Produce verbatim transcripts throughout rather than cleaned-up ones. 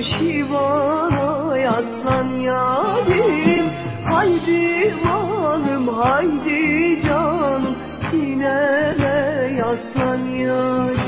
şivana yaslan yarim. Haydi malım haydi canım, sineme yaslan yarim.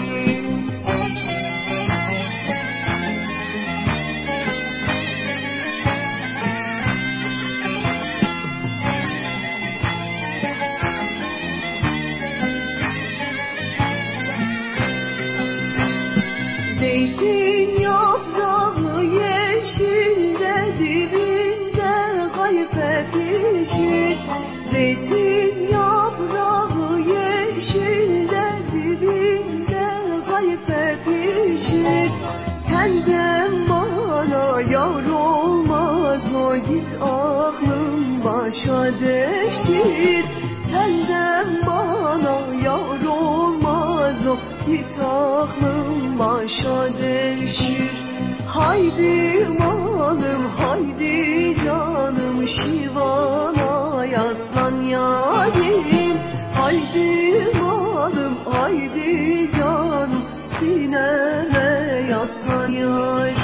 Zeytin yaprağı yeşilde, dibinde kayfe pişir. Zeytin yaprağı yeşilde, dibinde kayfe pişir. Senden bana yar olmaz, o git aklım başa devşir. Senden bana yar olmaz, o git aklım başa devşir. Haydi malım haydi canım, şivana yaslan yarim. Haydi malım haydi canım, sineme yaslan yarim.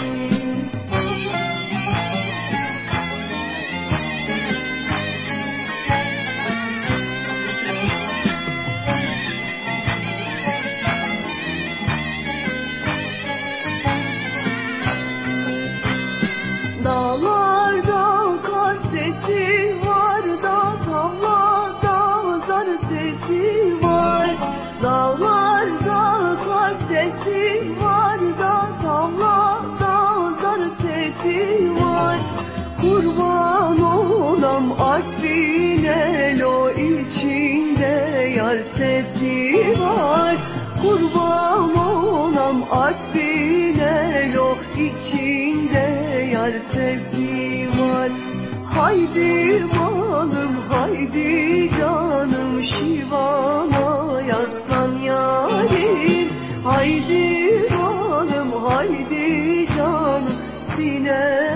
Dağlarda kar sesi var da, tavlada zar sesi var. Dağlarda kar sesi var da, tavlada zar sesi var. Kurban olam Artvin'e, lo içinde yar sesi var. Kurban olam Artvin'e, lo içinde yar sesi var. Haydi malım haydi canım, şivana yaslan yarim. Haydi malım haydi canım, sine